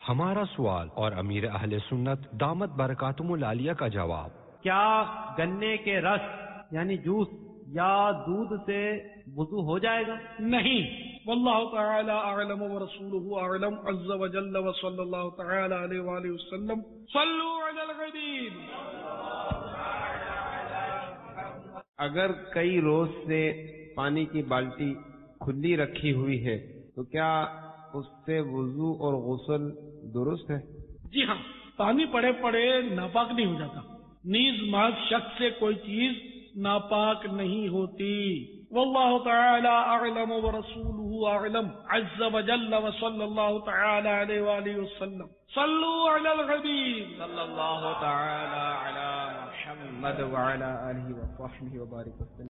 हमारा सवाल और अमीर अहले सुन्नत दामत बरकातुमुल आलिया का जवाब। क्या गन्ने के रस यानी जूस या दूध से वुजू हो जाएगा? नहीं। वल्लाहु तआला अअलम व रसूलुहु अअलम अज़्ज़ व जल्ल व सल्लल्लाहु तआला अलैहि व आलिहि वसल्लम। सल्लु अलल गरीब। अगर कई रोज से पानी की बाल्टी खुली रखी हुई है तो क्या उससे वुजू और गुस्ल दुरुस्त है? जी हाँ, पानी पड़े पड़े नापाक नहीं हो जाता। नीज माज शक से कोई चीज नापाक नहीं होती। वल्लाहु तआला अअलम व रसूलुहु अअलम अज़्ज़ व जल्ल व सल्लल्लाहु तआला अलैहि व आलिहि वसल्लम। सल्लु अलल हबीब सल्लल्लाहु तआला अला मुहम्मद व अला आलिहि व सहबिहि व बारिक वसल्लम।